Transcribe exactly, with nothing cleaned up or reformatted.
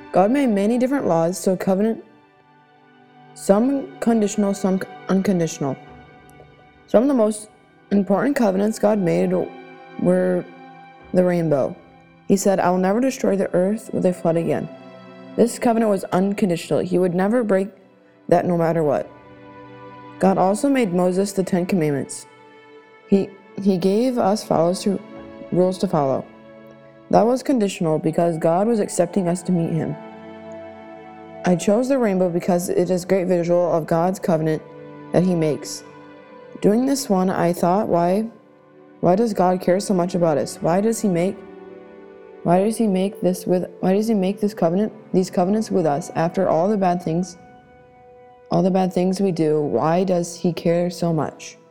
God made many different laws, so covenant, some conditional, some unconditional. Some of the most important covenants God made were the rainbow. He said, "I will never destroy the earth with a flood again." This covenant was unconditional. He would never break that no matter what. God also made Moses the Ten Commandments. He, he gave us followers to, rules to follow. That was conditional because God was accepting us to meet him. I chose the rainbow because it is a great visual of God's covenant that he makes. Doing this one, I thought, why, why does God care so much about us? Why does he make, why does he make this with, why does he make this covenant, these covenants with us after all the bad things, all the bad things we do? Why does he care so much?